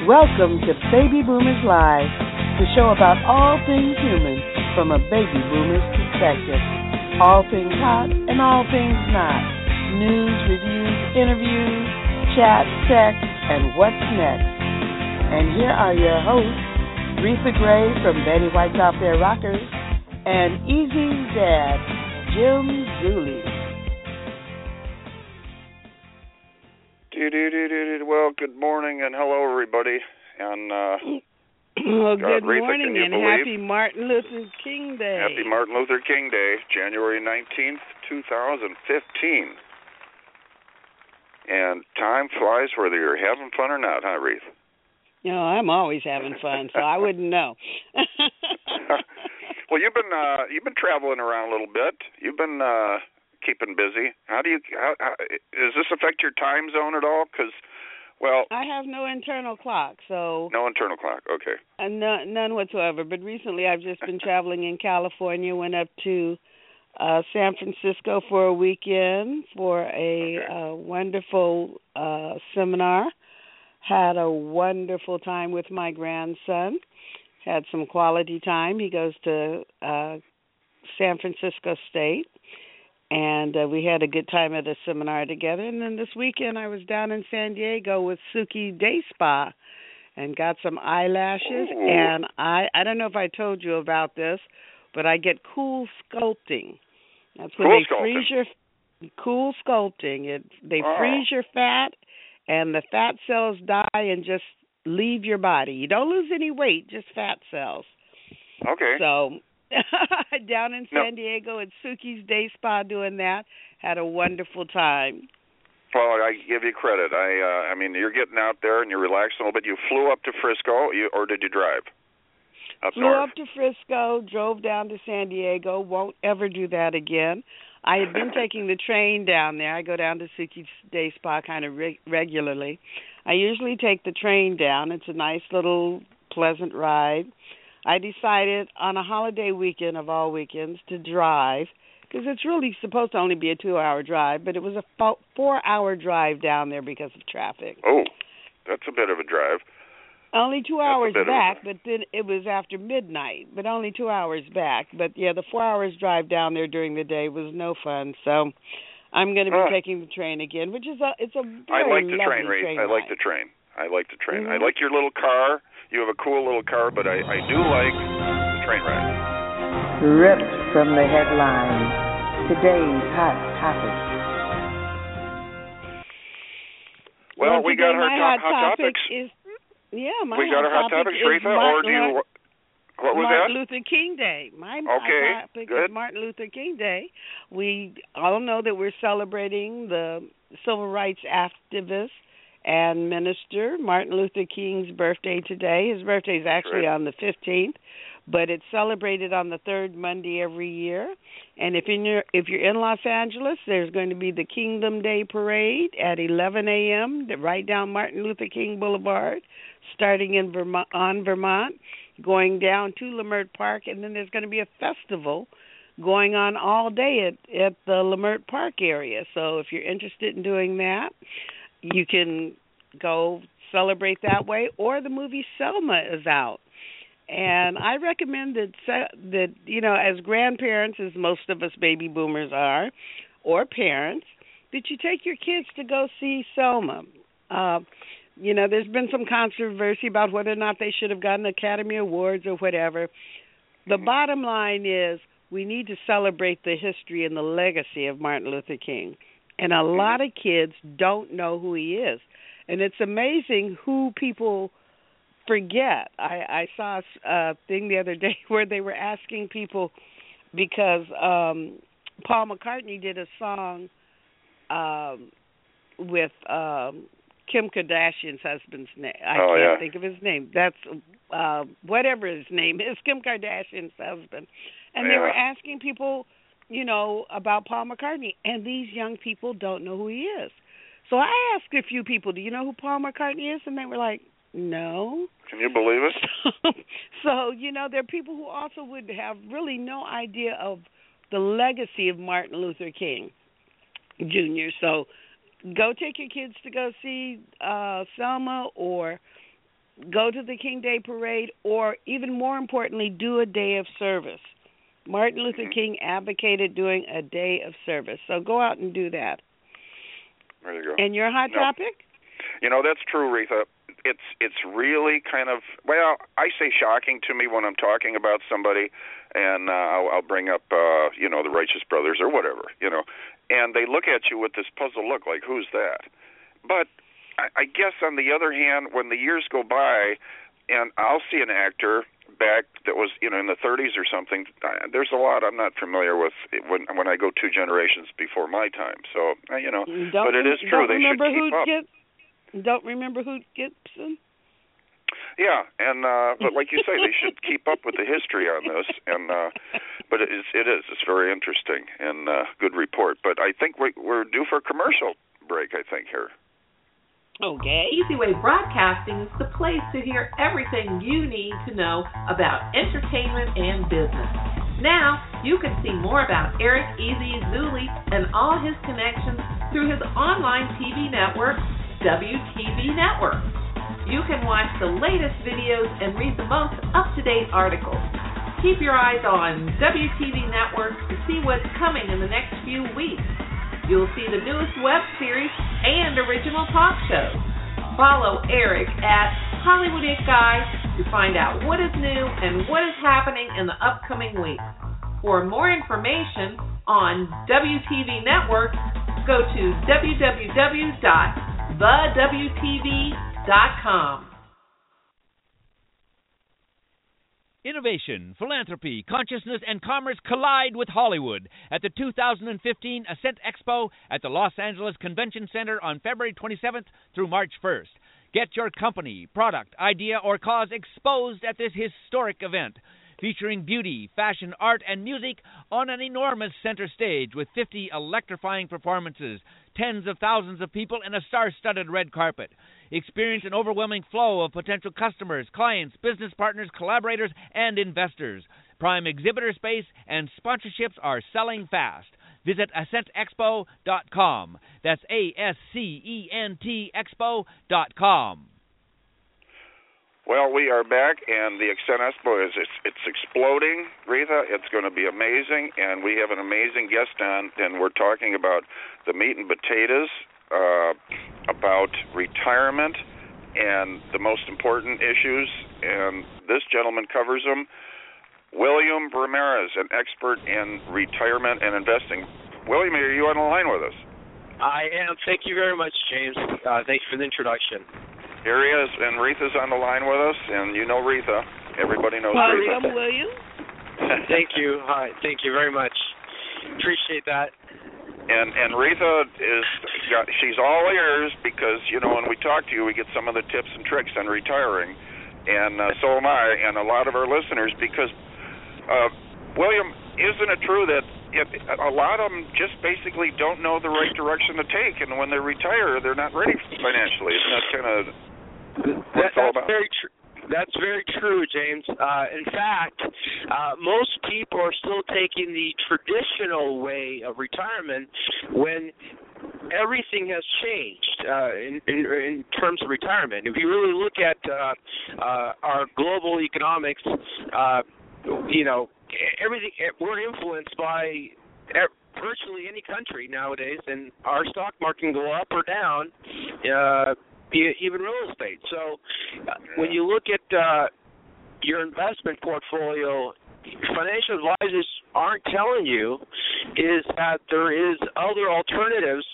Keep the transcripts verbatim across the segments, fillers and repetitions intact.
Welcome to Baby Boomers Live, the show about all things human from a baby boomer's perspective. All things hot and all things not. News, reviews, interviews, chat, sex, and what's next. And here are your hosts, Retha Gray from Betty White's Out There Rockers, and Easy's dad, Jim Zuley. Well, good morning and hello, everybody. And uh, well, God, good Retha, morning and believe? happy Martin Luther King Day. Happy Martin Luther King Day, January nineteenth, twenty fifteen. And time flies whether you're having fun or not, huh, Retha? You know, I'm always having fun, so I wouldn't know. Well, you've been uh, you've been traveling around a little bit. You've been uh, keeping busy. How do you? How, how, does this affect your time zone at all? Because, well, I have no internal clock, so no internal clock. Okay. Uh, no, none whatsoever. But recently, I've just been traveling in California. Went up to uh, San Francisco for a weekend for a Okay. uh, wonderful uh, seminar. Had a wonderful time with my grandson. Had some quality time. He goes to uh, San Francisco State. And uh, we had a good time at a seminar together. And then this weekend I was down in San Diego with Suki Day Spa and got some eyelashes. Ooh. And I, I don't know if I told you about this, but I get cool sculpting. That's when Cool they sculpting. freeze your cool sculpting. It they Oh. freeze your fat, and the fat cells die and just leave your body. You don't lose any weight, just fat cells. Okay. So down in No. San Diego at Suki's Day Spa doing that, had a wonderful time. Well, I give you credit. I, uh, I mean, you're getting out there and you're relaxing a little bit. You flew up to Frisco, you, or did you drive? Up Flew north. up to Frisco, drove down to San Diego. Won't ever do that again. I had been taking the train down there. I go down to Suki's Day Spa kind of re- regularly. I usually take the train down. It's a nice little pleasant ride. I decided on a holiday weekend of all weekends to drive, because it's really supposed to only be a two-hour drive, but it was a fo- four-hour drive down there because of traffic. Oh, that's a bit of a drive. Only two That's a hours bit of a- back, but then it was after midnight, but only two hours back. But, yeah, the four hours drive down there during the day was no fun, so I'm going to be Huh. taking the train again, which is a it's a I very like the lovely train race. train I like ride. the train. I like the train. I Mhm. like your little car. You have a cool little car, but I, I do like the train ride. Ripped from the headlines, today's hot topic. Well, we today got our my top, hot, hot topic topics. is yeah, my we got hot our hot topic topics, is Retha, or Martin, do you? What was Martin that? Luther King Day. My Okay, hot topic good. is Martin Luther King Day. We all know that we're celebrating the civil rights activist and minister Martin Luther King's birthday today. His birthday is actually right. on the fifteenth, but it's celebrated on the third Monday every year. And if you're if you're in Los Angeles, there's going to be the Kingdom Day Parade at eleven a.m. right down Martin Luther King Boulevard, starting in Vermont, on Vermont, going down to Leimert Park, and then there's going to be a festival going on all day at, at the Leimert Park area. So if you're interested in doing that, you can go celebrate that way, or the movie Selma is out. And I recommend that, that you know, as grandparents, as most of us baby boomers are, or parents, that you take your kids to go see Selma. Uh, you know, there's been some controversy about whether or not they should have gotten Academy Awards or whatever. The bottom line is we need to celebrate the history and the legacy of Martin Luther King. And a lot of kids don't know who he is. And it's amazing who people forget. I, I saw a thing the other day where they were asking people, because um, Paul McCartney did a song um, with um, Kim Kardashian's husband's name. I Oh, can't yeah. think of his name. That's uh, whatever his name is, Kim Kardashian's husband. And they Yeah. were asking people, you know, about Paul McCartney, and these young people don't know who he is. So I asked a few people, do you know who Paul McCartney is? And they were like, no. Can you believe it? So, you know, there are people who also would have really no idea of the legacy of Martin Luther King Junior So go take your kids to go see uh, Selma, or go to the King Day Parade, or even more importantly, do a day of service. Martin Luther mm-hmm. King advocated doing a day of service. So go out and do that. There you go. And your hot no. topic? You know, that's true, Retha. It's it's really kind of, well, I say shocking to me when I'm talking about somebody, and uh, I'll, I'll bring up, uh, you know, the Righteous Brothers or whatever, you know, and they look at you with this puzzled look like, who's that? But I, I guess on the other hand, when the years go by, and I'll see an actor back that was, you know, in the thirties or something, uh, there's a lot I'm not familiar with when when I go two generations before my time. So, uh, you know, don't, but it is true. They should keep Hoot up. Gib- don't remember Hoot Gibson? Yeah, and uh, but like you say, they should keep up with the history on this. And uh, but it is, it is, it's very interesting and uh, good report. But I think we, we're due for a commercial break. I think here. Okay. Easy Way Broadcasting is the place to hear everything you need to know about entertainment and business. Now, you can see more about Eric Easy Zuli and all his connections through his online T V network, W T V Network. You can watch the latest videos and read the most up-to-date articles. Keep your eyes on W T V Network to see what's coming in the next few weeks. You'll see the newest web series and original talk shows. Follow Eric at Hollywood It Guy to find out what is new and what is happening in the upcoming weeks. For more information on W T V Network, go to w w w dot the w t v dot com. Innovation, philanthropy, consciousness, and commerce collide with Hollywood at the two thousand fifteen Ascent Expo at the Los Angeles Convention Center on February twenty-seventh through March first. Get your company, product, idea, or cause exposed at this historic event, featuring beauty, fashion, art, and music on an enormous center stage with fifty electrifying performances, tens of thousands of people, and a star-studded red carpet. Experience an overwhelming flow of potential customers, clients, business partners, collaborators, and investors. Prime exhibitor space and sponsorships are selling fast. Visit ascent expo dot com. That's A S C E N T expo dot com. Well, we are back, and the Ascent Expo is it's, it's exploding, Retha. It's going to be amazing, and we have an amazing guest on, and we're talking about the meat and potatoes, uh, about retirement, and the most important issues, and this gentleman covers them. William Ramirez, an expert in retirement and investing. William, are you on the line with us? I am. Thank you very much, James. Uh, thank you for the introduction. Here he is, and Retha's on the line with us, and you know Retha. Everybody knows Retha. Welcome, William. Thank you. Hi. Thank you very much. Appreciate that. And and Retha is she's all ears because, you know, when we talk to you, we get some of the tips and tricks on retiring, and uh, so am I, and a lot of our listeners, because, uh, William, isn't it true that it, a lot of them just basically don't know the right direction to take, and when they retire, they're not ready financially? Isn't that kind of what that, it's all that's about? Very true. That's very true, James. Uh, in fact, uh, most people are still taking the traditional way of retirement when everything has changed uh, in, in, in terms of retirement. If you really look at uh, uh, our global economics, uh, you know, everything, we're influenced by virtually any country nowadays, and our stock market can go up or down. Uh, even real estate. So uh, when you look at uh, your investment portfolio, financial advisors aren't telling you is that there is other alternatives,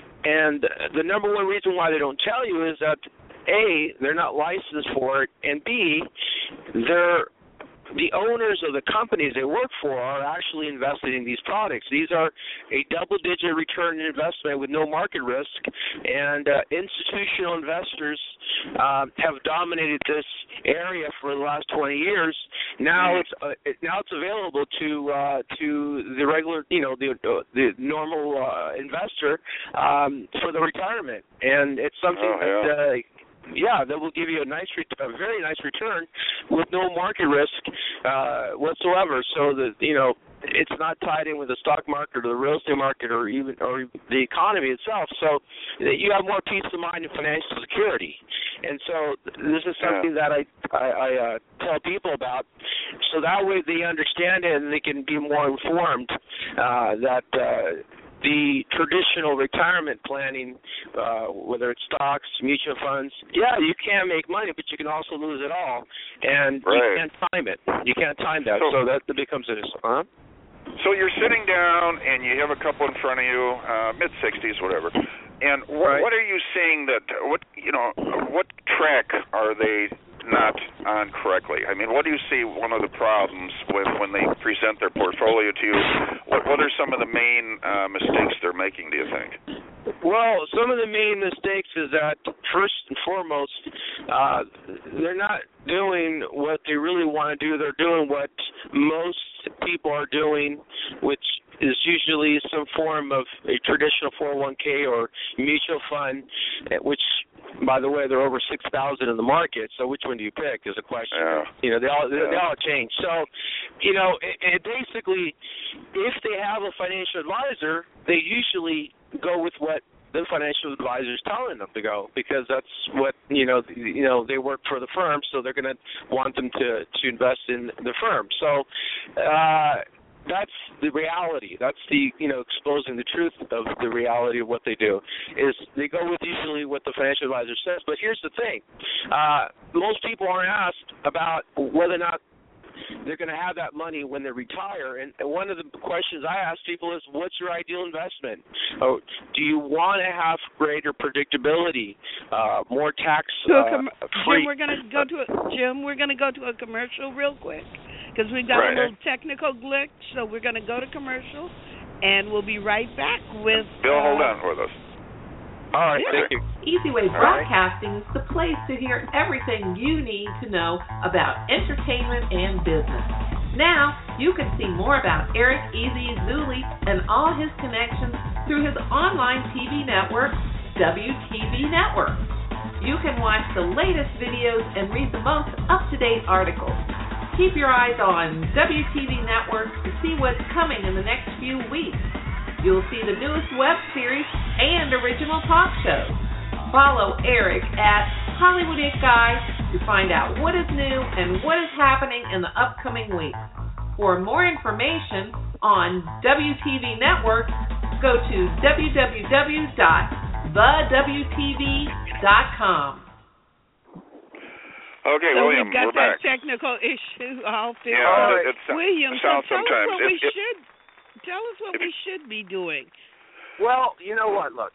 and the number one reason why they don't tell you is that A, they're not licensed for it, and B, they're the owners of the companies they work for are actually invested in these products. These are a double-digit return investment with no market risk, and uh, institutional investors uh, have dominated this area for the last twenty years. Now it's uh, it, now it's available to uh, to the regular, you know, the uh, the normal uh, investor um, for the retirement, and it's something oh, yeah. that. Uh, yeah, that will give you a nice, ret- a very nice return with no market risk uh, whatsoever. So that you know, it's not tied in with the stock market or the real estate market or even or the economy itself. So that you have more peace of mind and financial security. And so this is something that I I, I uh, tell people about, so that way they understand it and they can be more informed uh, that. Uh, The traditional retirement planning, uh, whether it's stocks, mutual funds, yeah, you can make money, but you can also lose it all, and right. you can't time it. You can't time that, so, so that becomes a huh? So you're sitting down, and you have a couple in front of you, uh, mid sixties, whatever. And what, right. what are you seeing that what you know? What track are they not on correctly? I mean, what do you see one of the problems when when they present their portfolio to you? What what are some of the main uh, mistakes they're making, do you think? Well, some of the main mistakes is that first and foremost, uh, they're not doing what they really want to do. They're doing what most people are doing, which is usually some form of a traditional four oh one k or mutual fund, which, by the way, there are over six thousand in the market. So which one do you pick is a question. Yeah. You know, they all they, yeah. they all change. So, you know, it, it basically, if they have a financial advisor, they usually go with what the financial advisor is telling them to go, because that's what you know. You know, they work for the firm, so they're going to want them to to invest in the firm. So. Uh, That's the reality. That's the, you know, exposing the truth of the reality of what they do, is they go with usually what the financial advisor says. But here's the thing. Uh, most people aren't asked about whether or not they're going to have that money when they retire. And one of the questions I ask people is, what's your ideal investment? Oh, do you want to have greater predictability, uh, more tax uh, com- free? Jim, we're going to go to a, Jim, we're going to go to a commercial real quick, because we've got right. a little technical glitch, so we're going to go to commercial, and we'll be right back with... Bill, uh, hold on with us. All right, yeah. thank you. Easy Way Broadcasting is the place to hear everything you need to know about entertainment and business. Now, you can see more about Eric Easy Zuli and all his connections through his online T V network, W T V Network. You can watch the latest videos and read the most up-to-date articles. Keep your eyes on W T V Network to see what's coming in the next few weeks. You'll see the newest web series and original talk shows. Follow Eric at Hollywood It Guy to find out what is new and what is happening in the upcoming weeks. For more information on W T V Network, go to w w w dot the w t v dot com. Okay, so William, we've got we're that back. technical issue all fixed Yeah, up. it, it's William, so sounds tell sometimes. us what we It, it, should tell us what if, we should be doing. Well, you know what? Look,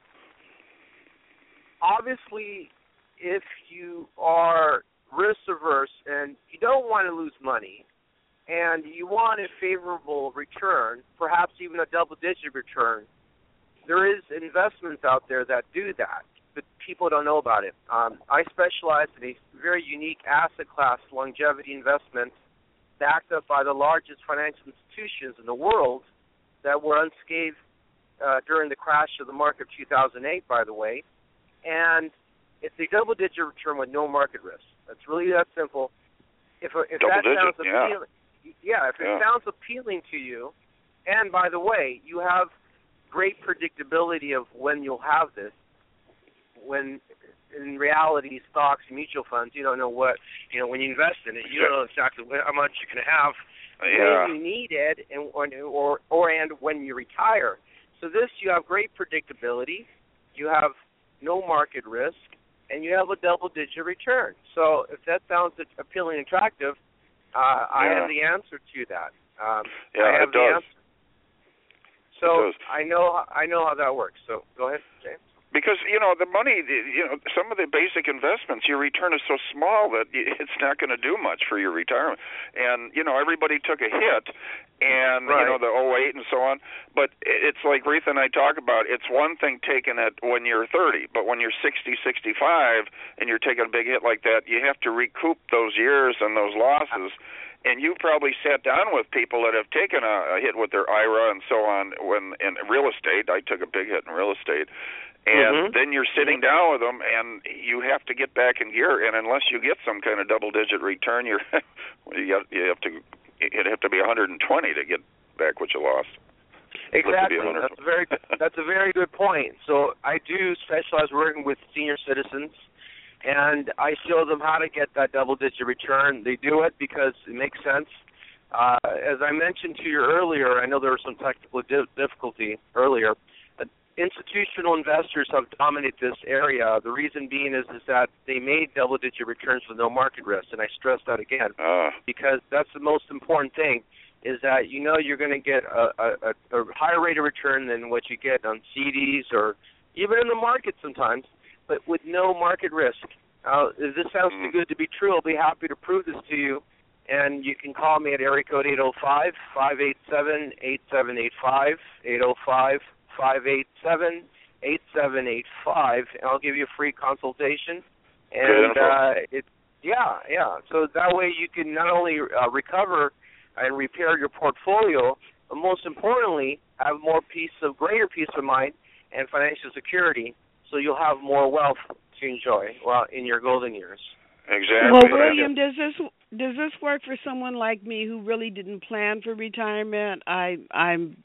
obviously, if you are risk averse and you don't want to lose money, and you want a favorable return, perhaps even a double-digit return, there is investments out there that do that, but people don't know about it. Um, I specialize in a very unique asset class, longevity investment, backed up by the largest financial institutions in the world that were unscathed uh, during the crash of the market of two thousand eight, by the way. And it's a double-digit return with no market risk. That's really that simple. If, if that sounds appealing, yeah, if it yeah. sounds appealing to you, and by the way, you have great predictability of when you'll have this, when in reality, stocks, mutual funds, you don't know what, you know, when you invest in it, you don't know exactly what, how much you're going to have yeah. when you need it, and or, or or and when you retire. So this, you have great predictability, you have no market risk, and you have a double-digit return. So if that sounds appealing and attractive, uh, I yeah. have the answer to that. Um, yeah, I have it the does. answer. So it does. I know I know how that works. So go ahead, James. Because, you know, the money, you know, some of the basic investments, your return is so small that it's not going to do much for your retirement. And, you know, everybody took a hit, and, right. you know, the oh eight and so on. But it's like Retha and I talk about, it's one thing taking it when you're thirty, but when you're sixty, sixty-five, and you're taking a big hit like that, you have to recoup those years and those losses. And you probably sat down with people that have taken a, a hit with their I R A and so on when in real estate. I took a big hit in real estate. And mm-hmm. then you're sitting down with them, and you have to get back in gear. And unless you get some kind of double-digit return, you're you have, you have to it'd have to be one hundred twenty to get back what you lost. Exactly. That's a very that's a very good point. So I do specialize working with senior citizens, and I show them how to get that double-digit return. They do it because it makes sense. Uh, as I mentioned to you earlier, I know there was some technical di- difficulty earlier. Institutional investors have dominated this area. The reason being is, is that they made double-digit returns with no market risk, and I stress that again uh. because that's the most important thing, is that you know you're going to get a, a, a higher rate of return than what you get on C Ds or even in the market sometimes, but with no market risk. Uh, if this sounds too good to be true, I'll be happy to prove this to you, and you can call me at area code eight oh five, five eight seven, eight seven eight five, eight oh five, five eight seven, eight seven eight five, and I'll give you a free consultation. And uh, it, yeah, yeah. So that way you can not only uh, recover and repair your portfolio, but most importantly, have more peace of greater peace of mind and financial security. So you'll have more wealth to enjoy while in your golden years. Exactly. Well, William, does this does this work for someone like me who really didn't plan for retirement? I I'm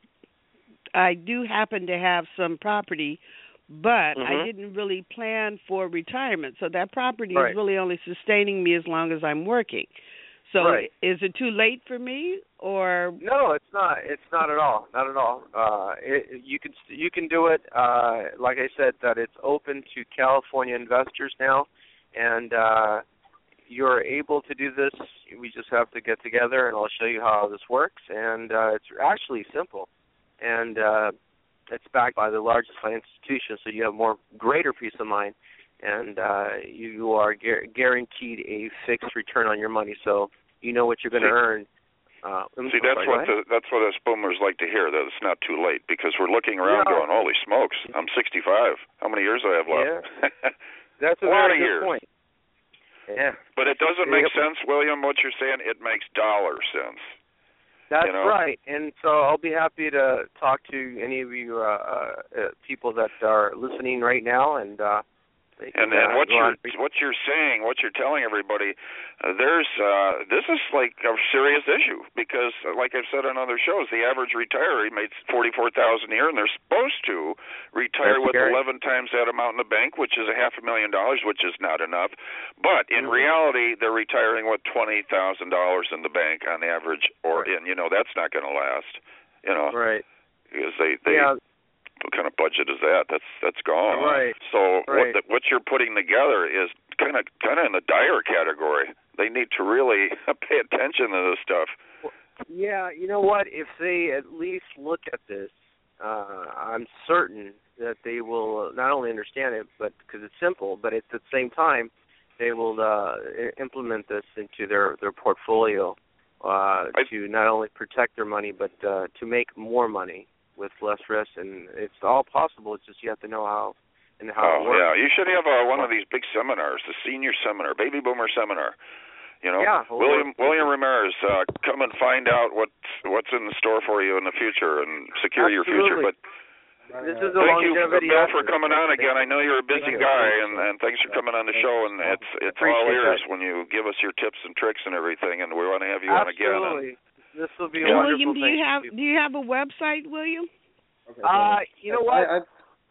I do happen to have some property, but mm-hmm. I didn't really plan for retirement. So that property right. is really only sustaining me as long as I'm working. So right. is it too late for me, or? No, it's not. It's not at all. Not at all. Uh, it, you can you can do it. Uh, like I said, that it's open to California investors now, and uh, you're able to do this. We just have to get together, and I'll show you how this works. And uh, it's actually simple. And uh, it's backed by the largest financial institution, so you have more greater peace of mind, and uh, you are gu- guaranteed a fixed return on your money, so you know what you're going to earn. Uh, See, that's what the, that's what us boomers like to hear, that it's not too late, because we're looking around yeah. going, holy smokes, I'm sixty-five. How many years do I have left? Yeah. That's a, a lot very of good years. point. Yeah. But it doesn't make sense, William, what you're saying. It makes dollar sense. That's you know? right, and so I'll be happy to talk to any of you uh, uh, people that are listening right now, and uh, they can, and and uh, what you're on. what you're saying, what you're telling everybody, uh, there's uh, this is like a serious issue because, uh, like I've said on other shows, the average retiree makes forty-four thousand a year, and they're supposed to retire That's with scary. eleven times that amount in the bank, which is a half a million dollars, which is not enough. But in mm-hmm. reality, they're retiring with twenty thousand dollars in the bank on average, or right. and you know that's not going to last. You know, right? Because they they. Yeah. What kind of budget is that? That's that's gone. Right. So right. what the, what you're putting together is kind of kind of in the dire category. They need to really pay attention to this stuff. Well, yeah, you know what? If they at least look at this, uh, I'm certain that they will not only understand it, but because it's simple, but at the same time, they will uh, implement this into their their portfolio uh, I, to not only protect their money, but uh, to make more money with less risk, and it's all possible. It's just you have to know how and how oh, it works. yeah, you should have uh, one of these big seminars, the senior seminar, baby boomer seminar. You know, yeah, well, William William Ramirez, uh, come and find out what's what's in the store for you in the future and secure absolutely. your future. But this is the thank you, longevity Bill, for effort. coming on again. I know you're a busy Thank guy, you. and, and thanks for coming on the show. And it's it's all Appreciate ears that. when you give us your tips and tricks and everything. And we want to have you on again. Absolutely. This will be a yeah. wonderful William, do thing. you have do you have a website, William? Okay, uh, you know what? I, I,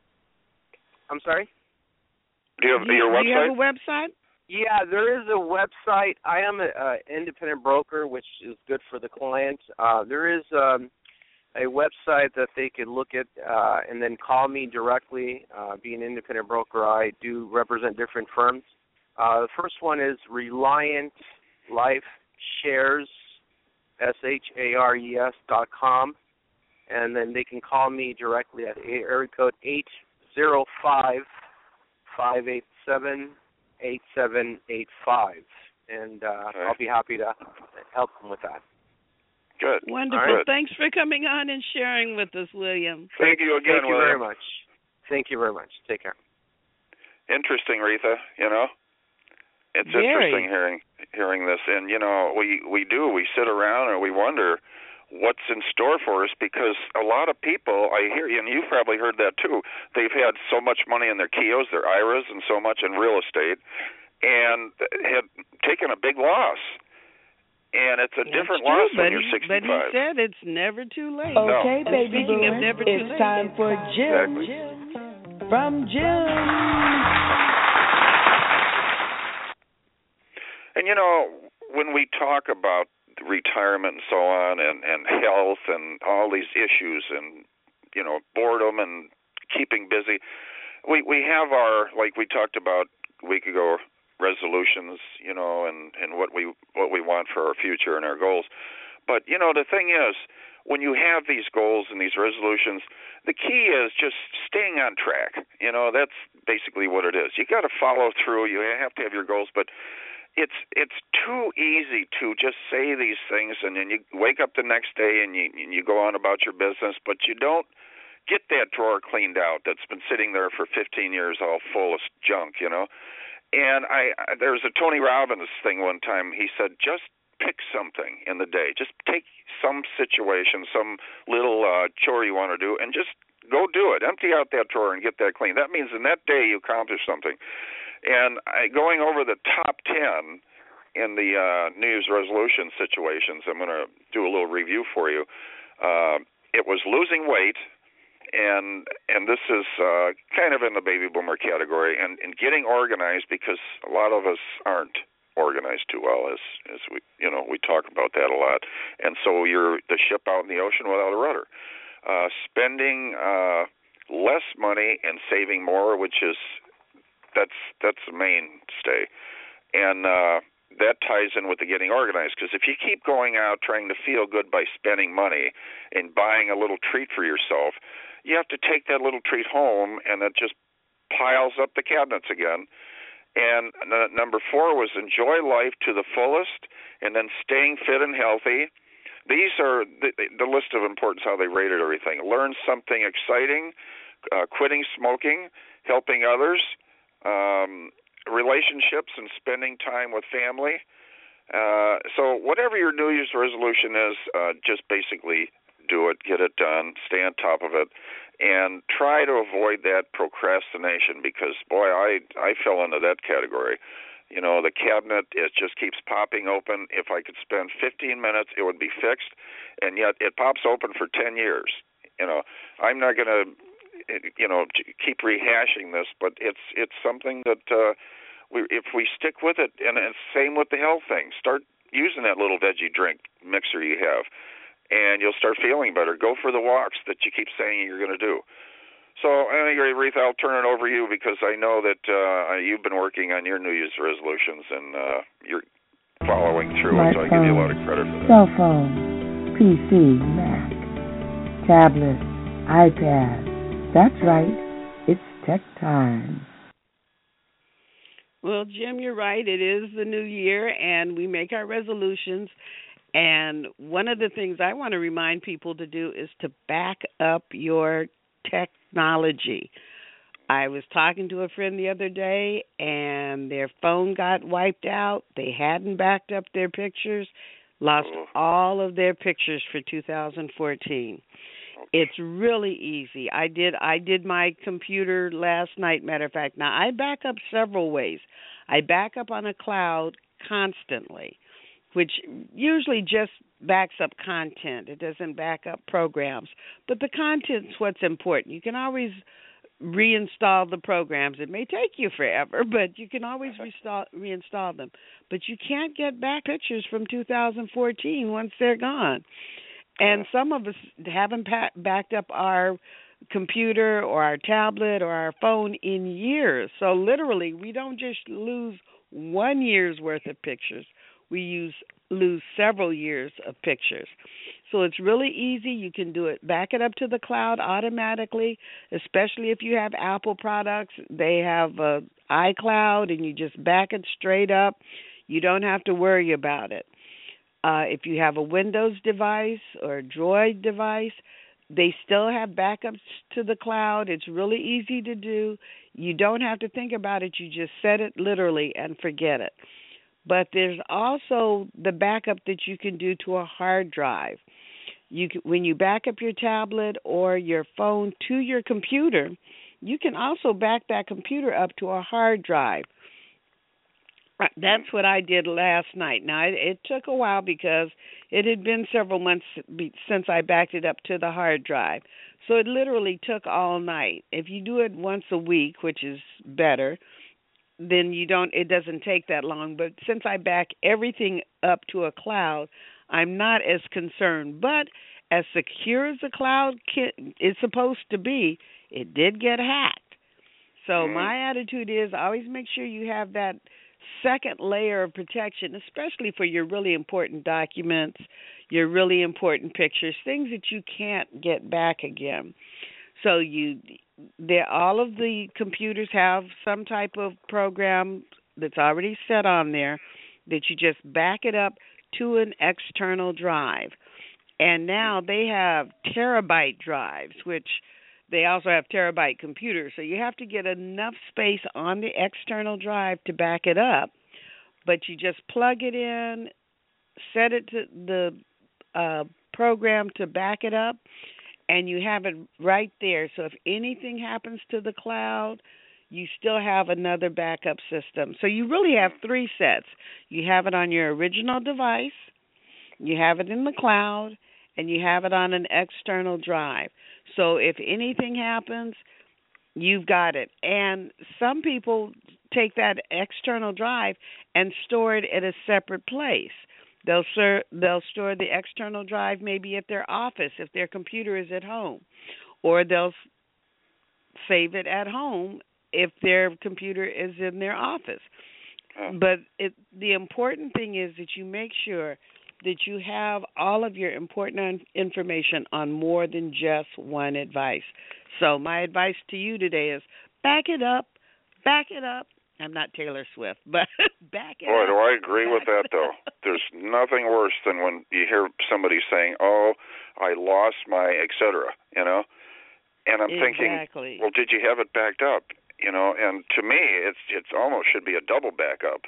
I'm sorry? Do you have do you, your website? Do you have a website? Yeah, there is a website. I am an independent broker, which is good for the client. Uh, there is um, a website that they could look at uh, and then call me directly. Uh, being an independent broker, I do represent different firms. Uh, the first one is Reliant Life Shares, S H A R E S dot com. And then they can call me directly at area code eight zero five, five eight seven, eight seven eight five. And uh, okay. I'll be happy to help them with that. Good. Wonderful. Right. Thanks for coming on and sharing with us, William. Thank you again, Thank you William. very much. Thank you very much. Take care. Interesting, Retha, you know. It's Very. interesting hearing hearing this. And, you know, we, we do. We sit around and we wonder, what's in store for us, because a lot of people, I hear, and you've probably heard that too, they've had so much money in their K Os, their I R As, and so much in real estate, and had taken a big loss. And it's a That's different true, loss but when you're he, sixty-five. But he said it's never too late. Okay, No. baby Speaking of boomers, never too it's late, time for Jim. Exactly. From Jim. And, you know, when we talk about retirement and so on, and, and health and all these issues and, you know, boredom and keeping busy, we, we have our, like we talked about a week ago, resolutions, you know, and, and what we what we want for our future and our goals. But, you know, the thing is, when you have these goals and these resolutions, the key is just staying on track. You know, that's basically what it is. You got to follow through. You have to have your goals, but it's it's too easy to just say these things, and then you wake up the next day and you and you go on about your business, but you don't get that drawer cleaned out that's been sitting there for fifteen years all full of junk, you know. And I, I there was a Tony Robbins thing one time. He said, just pick something in the day. Just take some situation, some little uh, chore you want to do, and just go do it. Empty out that drawer and get that clean. That means in that day you accomplish something. And I, going over the top ten in the uh, New Year's resolution situations, I'm going to do a little review for you. Uh, it was losing weight, and and this is uh, kind of in the baby boomer category, and, and getting organized, because a lot of us aren't organized too well, as as we you know we talk about that a lot, and so you're the ship out in the ocean without a rudder. Uh, spending uh, less money and saving more, which is That's that's the mainstay, and uh, that ties in with the getting organized. Because if you keep going out trying to feel good by spending money and buying a little treat for yourself, you have to take that little treat home, and that just piles up the cabinets again. And uh, number four was enjoy life to the fullest, and then staying fit and healthy. These are the, the list of importance, how they rated everything. Learn something exciting, uh, quitting smoking, helping others. Um, relationships and spending time with family. Uh, so whatever your New Year's resolution is, uh, just basically do it, get it done, stay on top of it, and try to avoid that procrastination, because, boy, I, I fell into that category. You know, the cabinet, it just keeps popping open. If I could spend fifteen minutes, it would be fixed, and yet it pops open for ten years. You know, I'm not going to you know, keep rehashing this, but it's it's something that uh, we, if we stick with it, and it's same with the health thing. Start using that little veggie drink mixer you have, and you'll start feeling better. Go for the walks that you keep saying you're going to do. So, anyway, Aretha, I'll turn it over to you, because I know that uh, you've been working on your New Year's resolutions, and uh, you're following through, and so I give you a lot of credit for that. Cell phone, P C, Mac, tablet, iPad. That's right. It's tech time. Well, Jim, you're right. It is the new year, and we make our resolutions. And one of the things I want to remind people to do is to back up your technology. I was talking to a friend the other day, and their phone got wiped out. They hadn't backed up their pictures, lost all of their pictures for two thousand fourteen. It's really easy. I did I did my computer last night, matter of fact. Now, I back up several ways. I back up on a cloud constantly, which usually just backs up content. It doesn't back up programs. But the content's what's important. You can always reinstall the programs. It may take you forever, but you can always restall, reinstall them. But you can't get back pictures from two thousand fourteen once they're gone. And some of us haven't pa- backed up our computer or our tablet or our phone in years. So literally, we don't just lose one year's worth of pictures. We use lose several years of pictures. So it's really easy. You can do it. Back it up to the cloud automatically, especially if you have Apple products. They have uh, iCloud, and you just back it straight up. You don't have to worry about it. Uh, if you have a Windows device or a Droid device, they still have backups to the cloud. It's really easy to do. You don't have to think about it. You just set it literally and forget it. But there's also the backup that you can do to a hard drive. You can, when you back up your tablet or your phone to your computer, you can also back that computer up to a hard drive. That's what I did last night. Now, it, it took a while because it had been several months be, since I backed it up to the hard drive. So it literally took all night. If you do it once a week, which is better, then you don't. It doesn't take that long. But since I back everything up to a cloud, I'm not as concerned. But as secure as the cloud can, is supposed to be, it did get hacked. So mm-hmm. my attitude is always make sure you have that second layer of protection, especially for your really important documents, your really important pictures, things that you can't get back again. So you, all of the computers have some type of program that's already set on there that you just back it up to an external drive. And now they have terabyte drives, which they also have terabyte computers. So you have to get enough space on the external drive to back it up. But you just plug it in, set it to the uh, program to back it up, and you have it right there. So if anything happens to the cloud, you still have another backup system. So you really have three sets. You have it on your original device, you have it in the cloud, and you have it on an external drive. So if anything happens, you've got it. And some people take that external drive and store it at a separate place. They'll ser- they'll store the external drive maybe at their office if their computer is at home, or they'll save it at home if their computer is in their office. But it, the important thing is that you make sure that you have all of your important information on more than just one device. So my advice to you today is back it up, back it up. I'm not Taylor Swift, but back it Boy, up. do I agree back with that, though. There's nothing worse than when you hear somebody saying, oh, I lost my et cetera, you know? And I'm exactly. thinking, well, did you have it backed up? You know, and to me, it's it's almost should be a double backup.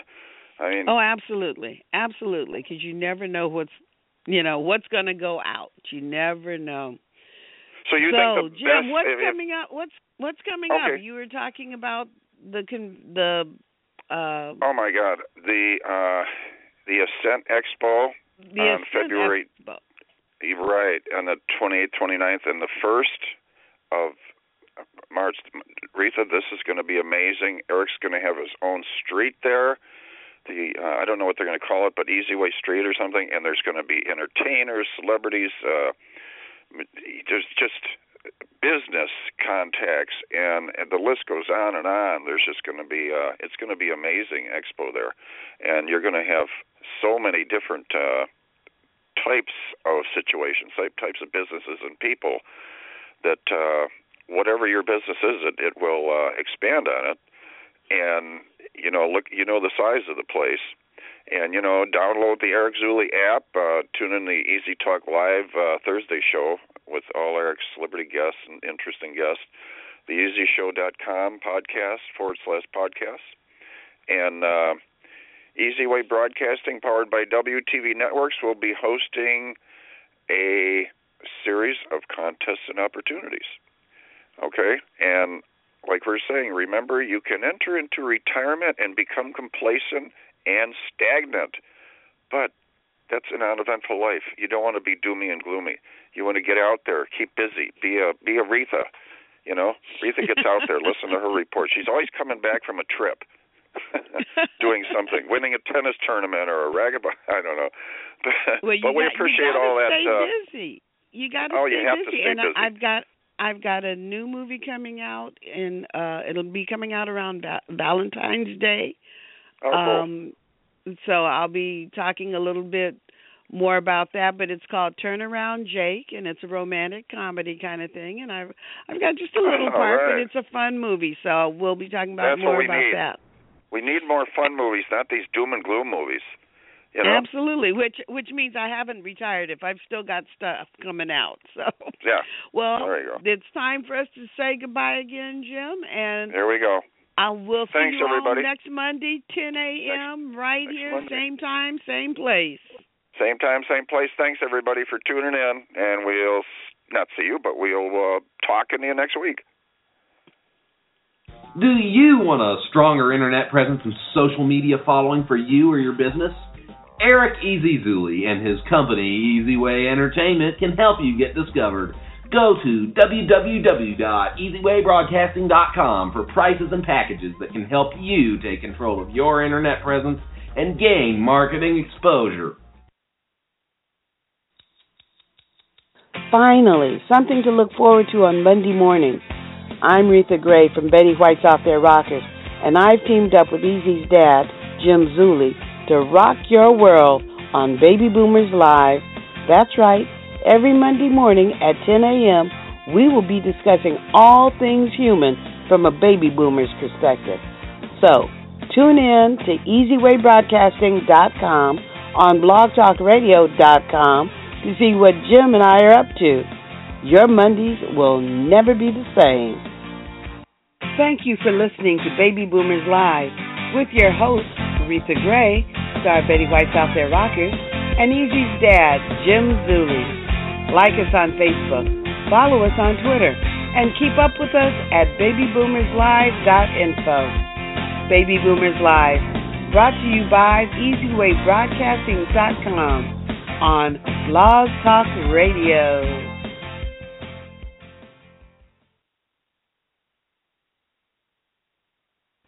I mean, oh, absolutely, absolutely, because you never know what's, you know, what's going to go out. You never know. So you so, think the Jim, best? what's if, coming up? What's what's coming okay. up? You were talking about the the. Uh, oh my God, the uh, the Ascent Expo the on Ascent February. Expo. Right, on the twenty-eighth, twenty-ninth, and the first of March. Retha, this is going to be amazing. Eric's going to have his own street there. The uh, I don't know what they're going to call it, but Easy Way Street or something. And there's going to be entertainers, celebrities. Uh, there's just business contacts, and, and the list goes on and on. There's just going to be uh, it's going to be amazing expo there, and you're going to have so many different uh, types of situations, types of businesses and people that. Uh, Whatever your business is, it, it will uh, expand on it, and you know, look, you know the size of the place, and you know, download the Eric Zuley app, uh, tune in the Easy Talk Live uh, Thursday show with all Eric's celebrity guests and interesting guests, the easy show dot com podcast forward slash podcasts, and uh, Easy Way Broadcasting, powered by W T V Networks, will be hosting a series of contests and opportunities. Okay, and like we're saying, remember, you can enter into retirement and become complacent and stagnant, but that's an uneventful life. You don't want to be doomy and gloomy. You want to get out there, keep busy, be a be a Retha. You know, Retha gets out there, listen to her report. She's always coming back from a trip, doing something, winning a tennis tournament or a ragabond. I don't know, but, well, but we got, appreciate all that. Stay uh, busy. You got to oh, stay you have busy. to stay and busy. I've got. I've got a new movie coming out, and uh, it'll be coming out around va- Valentine's Day. Oh, cool. Um, so I'll be talking a little bit more about that, but it's called Turnaround Jake, and it's a romantic comedy kind of thing. And I've I've got just a little oh, part, right. but it's a fun movie, so we'll be talking about That's more what we about need. that. We need more fun movies, not these doom and gloom movies. You know? Absolutely, which which means I haven't retired if I've still got stuff coming out. So yeah, well, there you go. It's time for us to say goodbye again, Jim. And there we go. I will see Thanks, you everybody. all next Monday, ten a.m. right next here, Monday. same time, same place. Same time, same place. Thanks, everybody, for tuning in, and we'll not see you, but we'll uh, talk in the next week. Do you want a stronger internet presence and social media following for you or your business? Eric Easy-Zuli and his company, Easy Way Entertainment, can help you get discovered. Go to w w w dot easy way broadcasting dot com for prices and packages that can help you take control of your internet presence and gain marketing exposure. Finally, something to look forward to on Monday morning. I'm Retha Gray from Betty White's Out There Rockers, and I've teamed up with Easy's dad, Jim Zuli, to rock your world on Baby Boomers Live. That's right. Every Monday morning at ten a.m., we will be discussing all things human from a baby boomer's perspective. So, tune in to easy way broadcasting dot com on blog talk radio dot com to see what Jim and I are up to. Your Mondays will never be the same. Thank you for listening to Baby Boomers Live with your host, Retha Gray, star Betty White's Out There Rockers, and Easy's dad, Jim Zuli. Like us on Facebook, follow us on Twitter, and keep up with us at baby boomers live dot info. Baby Boomers Live, brought to you by easy way broadcasting dot com on Blog Talk Radio.